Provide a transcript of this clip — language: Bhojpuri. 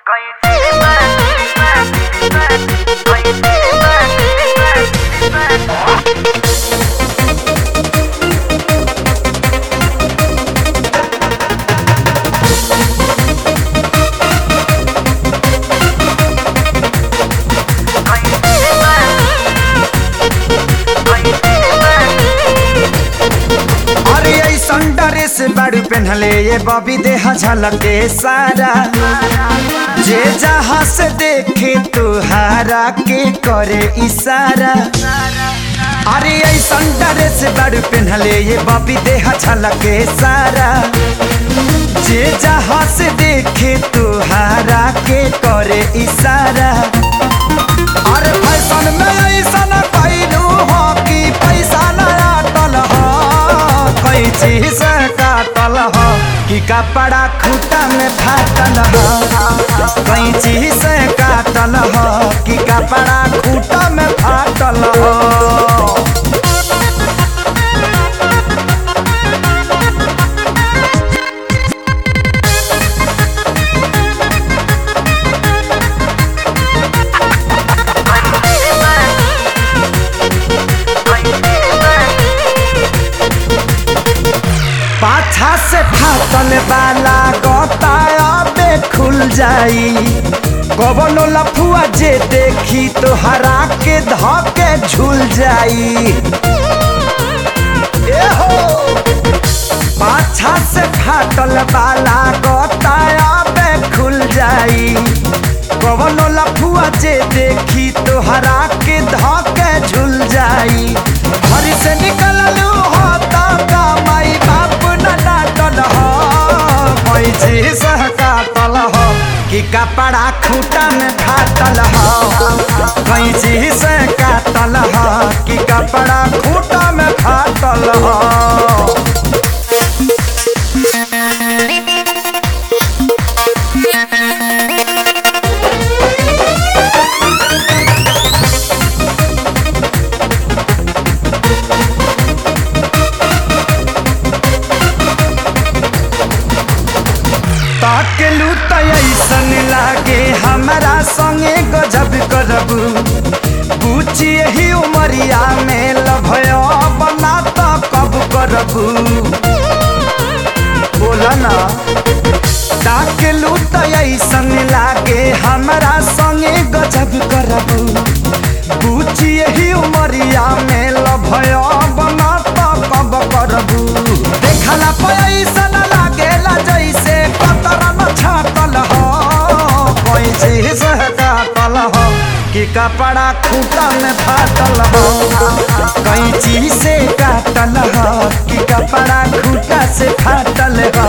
से बाड़ू पहनले ये बॉबी देह झलके सारा जे जहाँ से देखे तुहारा के करे इशारा। अरे ऐसा ड्रेस बाड़ू पहनले ये बॉबी देह झलके सारा जे जहाँ से देखे तुहारा के करे इशारा। अरे फैशन में ऐसा न कैलू हो कि पैसा न आटल हो कोई चीज काटल हो कि कपड़ा खूटा में फाटल हो कोई चीज काटल हो कि कपड़ा खूटा में फाटल हो। पाछा से फाटल वाला गोताया बे खुल जाई कवनो लफुआ जे देखी तो हरा के धके झूल जाई। ए हो पाछा से फाटल वाला गोताया बे खुल जाई कवनो लफुआ जे देखी तो हरा के धके झूल जाई। घर से निकललू होता का माई बाप डाटल हो कोई चीज काटल हो कि कपड़ा खूटा में फाटल हो कोई चीज काटल हो कि कपड़ा खूटा में फाटल हो। ताकेलू तो ऐसन लागे हमारा संगे गजब करबू पूछी यही उमरिया में लभया बना तो कब करबू बोला ना। ताकेलू तो ऐसन लागे हमारा संगे गजब करबू पूछी यही उमरिया में लभया बना तो कब करबू। देखला पैसा न लागेला जैसे छाटल हो कोई चीज काटल हो कि कपड़ा खूटा में फाटल हो कोई चीज से काटल हो कि कपड़ा खूटा से फाटल हो।